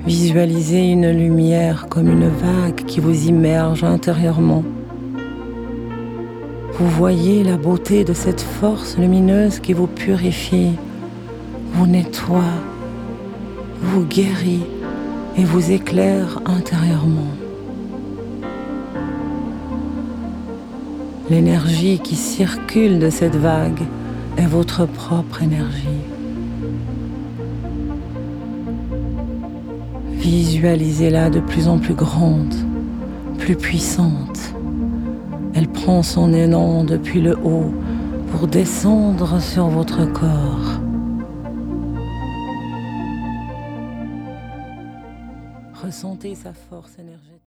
Visualisez une lumière comme une vague qui vous immerge intérieurement. Vous voyez la beauté de cette force lumineuse qui vous purifie, vous nettoie, vous guérit et vous éclaire intérieurement. L'énergie qui circule de cette vague est votre propre énergie. Visualisez-la de plus en plus grande, plus puissante. Elle prend son élan depuis le haut pour descendre sur votre corps. Ressentez sa force énergétique.